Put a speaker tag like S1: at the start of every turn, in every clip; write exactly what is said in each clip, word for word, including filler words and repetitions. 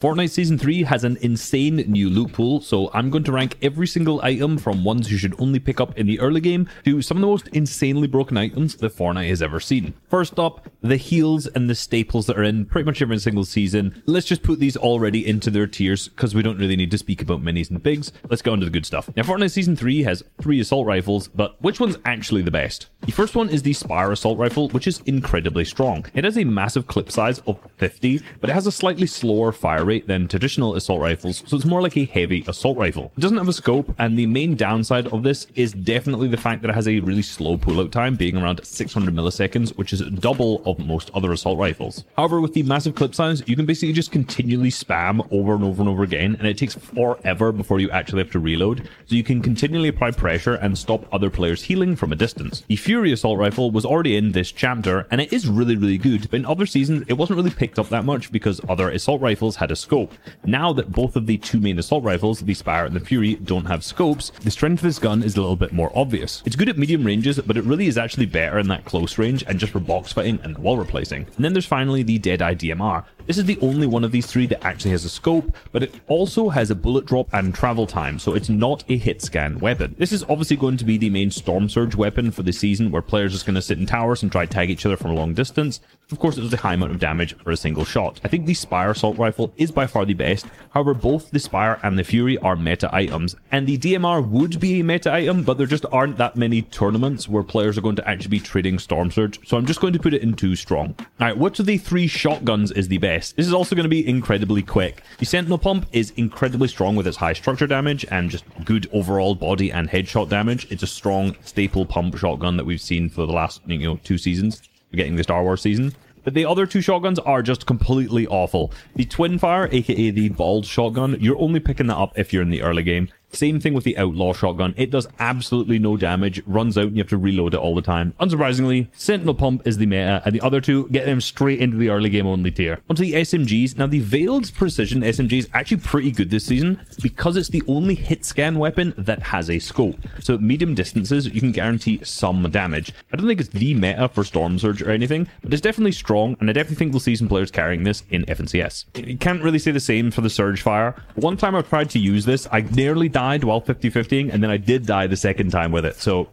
S1: Fortnite Season three has an insane new loot pool, so I'm going to rank every single item from ones you should only pick up in the early game to some of the most insanely broken items that Fortnite has ever seen. First up, the heals and the staples that are in pretty much every single season. Let's just put these already into their tiers because we don't really need to speak about minis and bigs. Let's go on to the good stuff. Now, Fortnite Season three has three assault rifles, but which one's actually the best? The first one is the Spire assault rifle, which is incredibly strong. It has a massive clip size of fifty, but it has a slightly slower fire rate than traditional assault rifles, so it's more like a heavy assault rifle. It doesn't have a scope, and the main downside of this is definitely the fact that it has a really slow pullout time, being around six hundred milliseconds, which is double of most other assault rifles. However, with the massive clip size, you can basically just continually spam over and over and over again, and it takes forever before you actually have to reload, so you can continually apply pressure and stop other players healing from a distance. The Fury assault rifle was already in this chapter, and it is really, really good, but in other seasons, it wasn't really picked up that much because other assault rifles had a scope. Now that both of the two main assault rifles, the Spire and the Fury, don't have scopes, the strength of this gun is a little bit more obvious. It's good at medium ranges, but it really is actually better in that close range and just for box fighting and wall replacing. And then there's finally the Deadeye D M R. This is the only one of these three that actually has a scope, but it also has a bullet drop and travel time, so it's not a hit scan weapon. This is obviously going to be the main Storm Surge weapon for the season, where players are just going to sit in towers and try to tag each other from a long distance. Of course, it does a high amount of damage for a single shot. I think the Spire assault rifle is by far the best. However, both the Spire and the Fury are meta items, and the D M R would be a meta item, but there just aren't that many tournaments where players are going to actually be trading Storm Surge, so I'm just going to put it in two strong. Alright, which of the three shotguns is the best? This is also going to be incredibly quick. The Sentinel Pump is incredibly strong with its high structure damage and just good overall body and headshot damage. It's a strong staple pump shotgun that we've seen for the last, you know, two seasons, getting the Star Wars season. But the other two shotguns are just completely awful. The Twinfire, aka the bald shotgun, you're only picking that up if you're in the early game. Same thing with the Outlaw shotgun. It does absolutely no damage, runs out and you have to reload it all the time. Unsurprisingly, Sentinel Pump is the meta, and the other two get them straight into the early game only tier. Onto the S M Gs. Now, the Veiled Precision S M G is actually pretty good this season because it's the only hit scan weapon that has a scope. So at medium distances, you can guarantee some damage. I don't think it's the meta for Storm Surge or anything, but it's definitely strong, and I definitely think we'll see some players carrying this in F N C S. You can't really say the same for the Surge Fire. One time I tried to use this, I nearly died while fifty fiftying, and then I did die the second time with it, so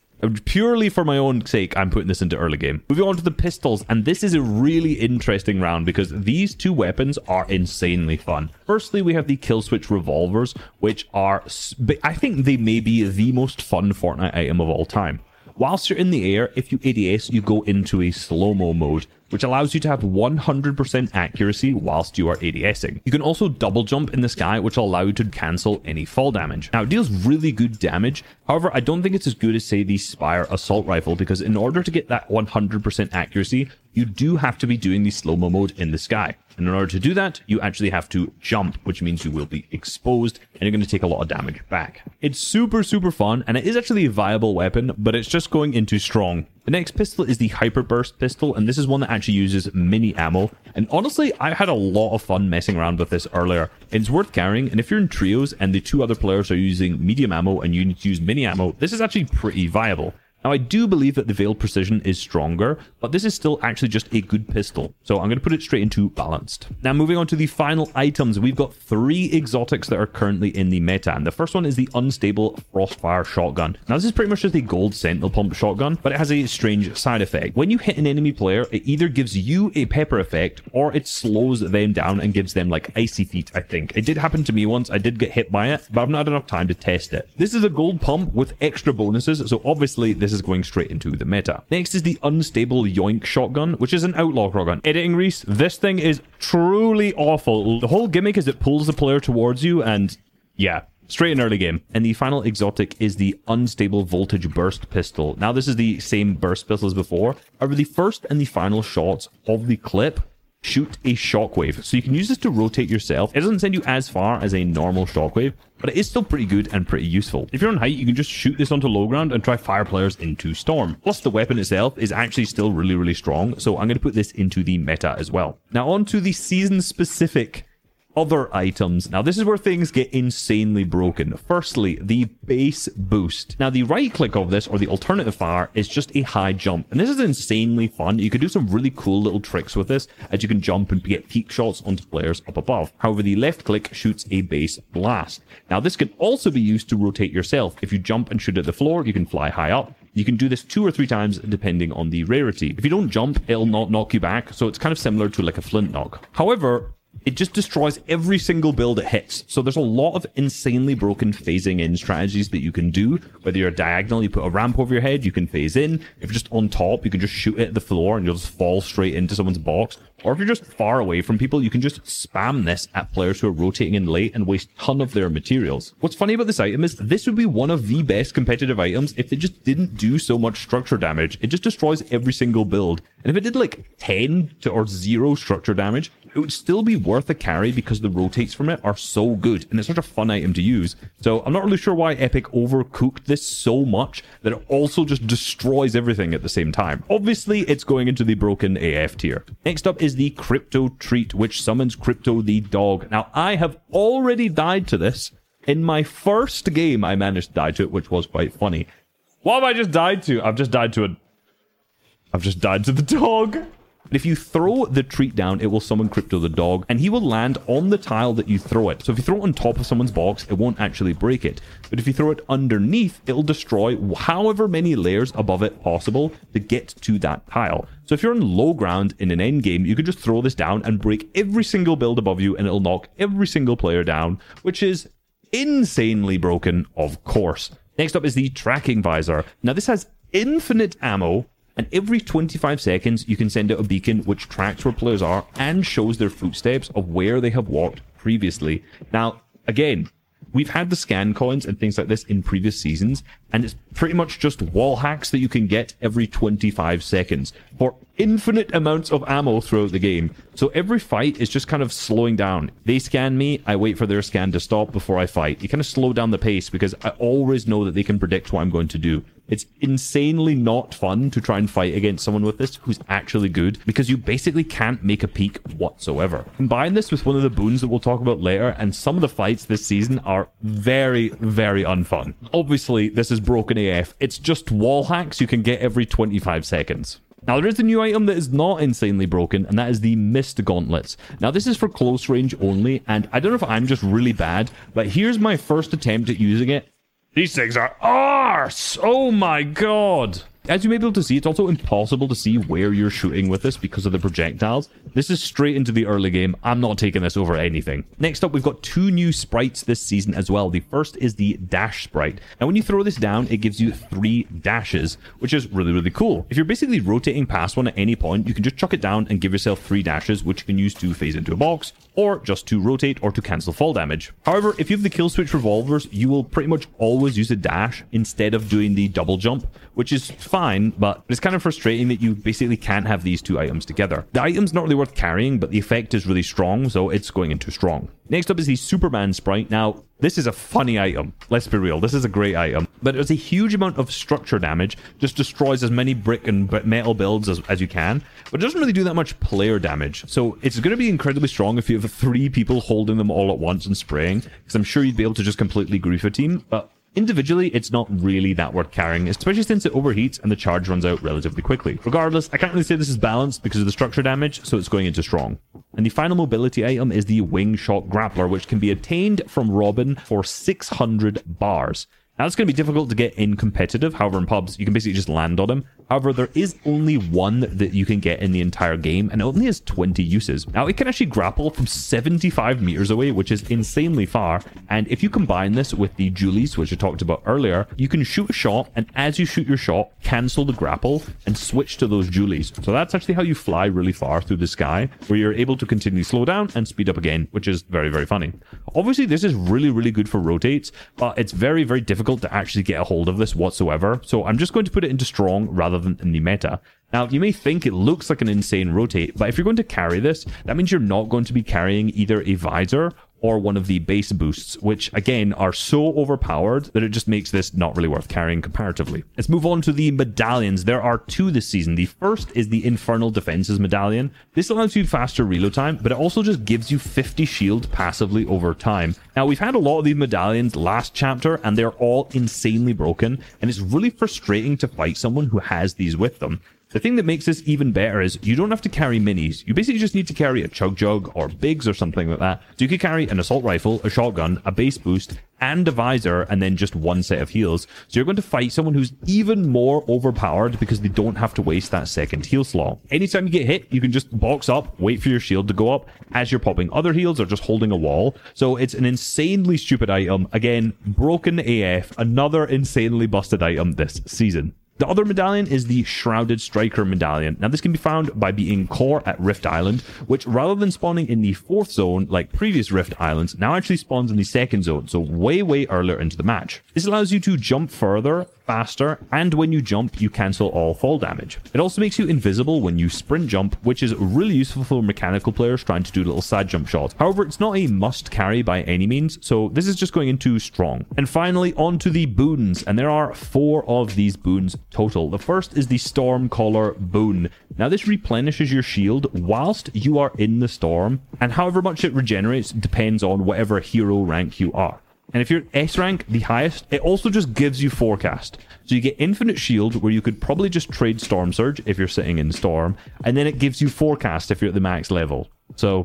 S1: purely for my own sake, I'm putting this into early game. Moving on to the pistols, and this is a really interesting round because these two weapons are insanely fun. Firstly, we have the Killswitch revolvers, which are, I think they may be the most fun Fortnite item of all time. Whilst you're in the air, if you A D S, you go into a slow-mo mode, which allows you to have one hundred percent accuracy whilst you are ADSing. You can also double jump in the sky, which will allow you to cancel any fall damage. Now, it deals really good damage. However, I don't think it's as good as, say, the Spire assault rifle, because in order to get that one hundred percent accuracy, you do have to be doing the slow-mo mode in the sky. And in order to do that, you actually have to jump, which means you will be exposed and you're going to take a lot of damage back. It's super, super fun, and it is actually a viable weapon, but it's just going into strong. The next pistol is the Hyperburst pistol, and this is one that actually uses mini ammo. And honestly, I had a lot of fun messing around with this earlier. It's worth carrying, and if you're in trios and the two other players are using medium ammo and you need to use mini ammo, this is actually pretty viable. Now, I do believe that the Veiled Precision is stronger, but this is still actually just a good pistol, so I'm going to put it straight into balanced. Now, moving on to the final items, we've got three exotics that are currently in the meta, and the first one is the Unstable Frostfire Shotgun. Now, this is pretty much just a gold Sentinel Pump shotgun, but it has a strange side effect. When you hit an enemy player, it either gives you a pepper effect, or it slows them down and gives them, like, icy feet, I think. It did happen to me once, I did get hit by it, but I've not had enough time to test it. This is a gold pump with extra bonuses, so obviously this is going straight into the meta. Next is the Unstable Yoink Shotgun, which is an outlaw shotgun. Editing Reese, this thing is truly awful. The whole gimmick is it pulls the player towards you, and yeah, straight in early game. And the final exotic is the Unstable Voltage Burst Pistol. Now, this is the same burst pistol as before. However, the first and the final shots of the clip shoot a shockwave, so you can use this to rotate yourself. It doesn't send you as far as a normal shockwave, but it is still pretty good and pretty useful. If you're on height, you can just shoot this onto low ground and try fire players into storm. Plus, the weapon itself is actually still really, really strong, so I'm going to put this into the meta as well. Now, on to the season-specific other items. Now, this is where things get insanely broken. Firstly, the base boost. Now, the right click of this, or the alternative fire, is just a high jump. And this is insanely fun. You can do some really cool little tricks with this, as you can jump and get peek shots onto players up above. However, the left click shoots a base blast. Now, this can also be used to rotate yourself. If you jump and shoot at the floor, you can fly high up. You can do this two or three times depending on the rarity. If you don't jump, it'll not knock you back, so it's kind of similar to like a flint knock. However, it just destroys every single build it hits. So there's a lot of insanely broken phasing in strategies that you can do. Whether you're diagonal, you put a ramp over your head, you can phase in. If you're just on top, you can just shoot it at the floor and you'll just fall straight into someone's box. Or if you're just far away from people, you can just spam this at players who are rotating in late and waste a ton of their materials. What's funny about this item is this would be one of the best competitive items if it just didn't do so much structure damage. It just destroys every single build. And if it did like ten to or zero structure damage, it would still be worth a carry because the rotates from it are so good and it's such a fun item to use. So I'm not really sure why Epic overcooked this so much that it also just destroys everything at the same time. Obviously, it's going into the broken A F tier. Next up is the Crypto Treat, which summons Crypto the dog. Now, I have already died to this. In my first game, I managed to die to it, which was quite funny. What have I just died to? I've just died to a... I've just died to the dog. If you throw the treat down, it will summon Crypto the dog, and he will land on the tile that you throw it. So if you throw it on top of someone's box, it won't actually break it. But if you throw it underneath, it'll destroy however many layers above it possible to get to that tile. So if you're on low ground in an end game, you can just throw this down and break every single build above you, and it'll knock every single player down, which is insanely broken, of course. Next up is the Tracking Visor. Now this has infinite ammo, and every twenty-five seconds, you can send out a beacon which tracks where players are and shows their footsteps of where they have walked previously. Now, again, we've had the scan coins and things like this in previous seasons, and it's pretty much just wall hacks that you can get every twenty-five seconds for infinite amounts of ammo throughout the game. So every fight is just kind of slowing down. They scan me, I wait for their scan to stop before I fight. You kind of slow down the pace because I always know that they can predict what I'm going to do. It's insanely not fun to try and fight against someone with this who's actually good because you basically can't make a peek whatsoever. Combine this with one of the boons that we'll talk about later, and some of the fights this season are very, very unfun. Obviously, this is broken A F. It's just wall hacks you can get every twenty-five seconds. Now, there is a new item that is not insanely broken, and that is the Mist Gauntlets. Now, this is for close range only, and I don't know if I'm just really bad, but here's my first attempt at using it. These things are arse! Oh my god! As you may be able to see, it's also impossible to see where you're shooting with this because of the projectiles. This is straight into the early game. I'm not taking this over anything. Next up, we've got two new sprites this season as well. The first is the Dash sprite. Now, when you throw this down, it gives you three dashes, which is really, really cool. If you're basically rotating past one at any point, you can just chuck it down and give yourself three dashes, which you can use to phase into a box, or just to rotate or to cancel fall damage. However, if you have the kill switch revolvers, you will pretty much always use a dash instead of doing the double jump, which is fine, but it's kind of frustrating that you basically can't have these two items together. The item's not really worth carrying, but the effect is really strong, so it's going into strong. Next up is the Superman sprite. Now, this is a funny item. Let's be real, this is a great item. But there's a huge amount of structure damage, just destroys as many brick and metal builds as, as you can, but it doesn't really do that much player damage. So it's going to be incredibly strong if you have three people holding them all at once and spraying, because I'm sure you'd be able to just completely grief a team, but individually, it's not really that worth carrying, especially since it overheats and the charge runs out relatively quickly. Regardless, I can't really say this is balanced because of the structure damage, so it's going into strong. And the final mobility item is the Wing Shot Grappler, which can be obtained from Robin for six hundred bars. Now, it's going to be difficult to get in competitive. However, in pubs, you can basically just land on him. However, there is only one that you can get in the entire game, and it only has twenty uses. Now, it can actually grapple from seventy-five meters away, which is insanely far. And if you combine this with the Julies, which I talked about earlier, you can shoot a shot, and as you shoot your shot, cancel the grapple and switch to those Julies. So that's actually how you fly really far through the sky, where you're able to continually slow down and speed up again, which is very, very funny. Obviously, this is really, really good for rotates, but it's very, very difficult to actually get a hold of this whatsoever. So I'm just going to put it into strong rather than in the meta. Now, you may think it looks like an insane rotate, but if you're going to carry this, that means you're not going to be carrying either a visor or one of the base boosts, which again are so overpowered that it just makes this not really worth carrying comparatively. Let's move on to the medallions. There are two this season. The first is the Infernal Defenses medallion. This allows you faster reload time, but it also just gives you fifty shield passively over time. Now, we've had a lot of these medallions last chapter, and they're all insanely broken, and it's really frustrating to fight someone who has these with them. The thing that makes this even better is you don't have to carry minis. You basically just need to carry a Chug Jug or Biggs or something like that. So you could carry an assault rifle, a shotgun, a base boost, and a visor, and then just one set of heals. So you're going to fight someone who's even more overpowered because they don't have to waste that second heal slot. Anytime you get hit, you can just box up, wait for your shield to go up as you're popping other heals or just holding a wall. So it's an insanely stupid item. Again, broken A F, another insanely busted item this season. The other medallion is the Shrouded Striker medallion. Now, this can be found by being core at Rift Island, which rather than spawning in the fourth zone like previous Rift Islands, now actually spawns in the second zone, so way, way earlier into the match. This allows you to jump further, faster, and when you jump, you cancel all fall damage. It also makes you invisible when you sprint jump, which is really useful for mechanical players trying to do little side jump shots. However, it's not a must carry by any means, so this is just going into strong. And finally, on to the boons, and there are four of these boons total. The first is the Stormcaller boon. Now, this replenishes your shield whilst you are in the storm, and however much it regenerates depends on whatever hero rank you are. And if you're S rank, the highest, it also just gives you forecast. So you get infinite shield, where you could probably just trade Storm Surge if you're sitting in storm, and then it gives you forecast if you're at the max level. So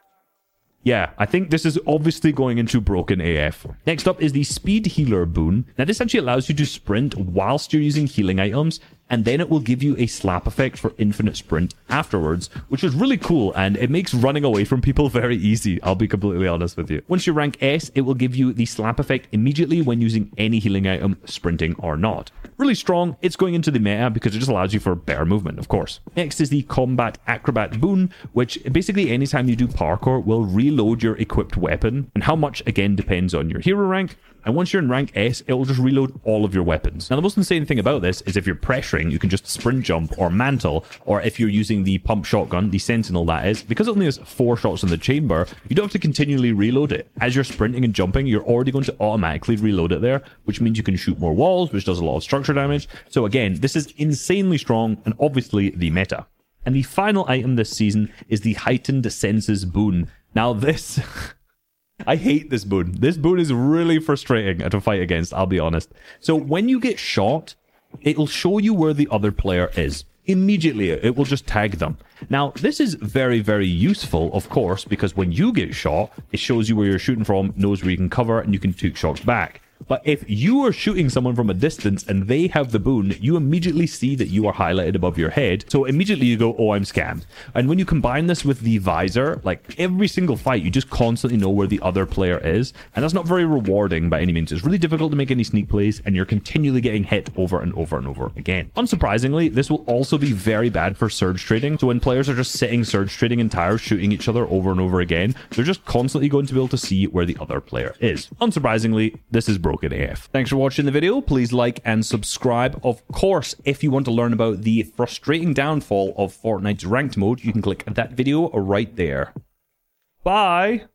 S1: yeah, I think this is obviously going into broken A F. Next up is the Speed Healer boon. Now, this actually allows you to sprint whilst you're using healing items, and then it will give you a slap effect for infinite sprint afterwards, which is really cool, and it makes running away from people very easy, I'll be completely honest with you. Once you rank S, it will give you the slap effect immediately when using any healing item, sprinting or not. Really strong. It's going into the meta because it just allows you for better movement, of course. Next is the Combat Acrobat boon, which basically anytime you do parkour will reload your equipped weapon, and how much again depends on your hero rank. And once you're in rank S, it will just reload all of your weapons. Now, the most insane thing about this is if you're pressuring, you can just sprint jump or mantle, or if you're using the pump shotgun, the Sentinel that is, because it only has four shots in the chamber, you don't have to continually reload it. As you're sprinting and jumping, you're already going to automatically reload it there, which means you can shoot more walls, which does a lot of structure damage. So again, this is insanely strong and obviously the meta. And the final item this season is the Heightened Senses boon. Now this... I hate this boon. This boon is really frustrating to fight against, I'll be honest. So when you get shot, it'll show you where the other player is. Immediately, it will just tag them. Now, this is very, very useful, of course, because when you get shot, it shows you where you're shooting from, knows where you can cover, and you can take shots back. But if you are shooting someone from a distance and they have the boon, you immediately see that you are highlighted above your head. So immediately you go, oh, I'm scammed. And when you combine this with the visor, like every single fight, you just constantly know where the other player is. And that's not very rewarding by any means. It's really difficult to make any sneak plays, and you're continually getting hit over and over and over again. Unsurprisingly, this will also be very bad for surge trading. So when players are just sitting surge trading in towers, shooting each other over and over again, they're just constantly going to be able to see where the other player is. Unsurprisingly, this is broken A F. Thanks for watching the video. Please like and subscribe. Of course, if you want to learn about the frustrating downfall of Fortnite's ranked mode, you can click that video right there. Bye!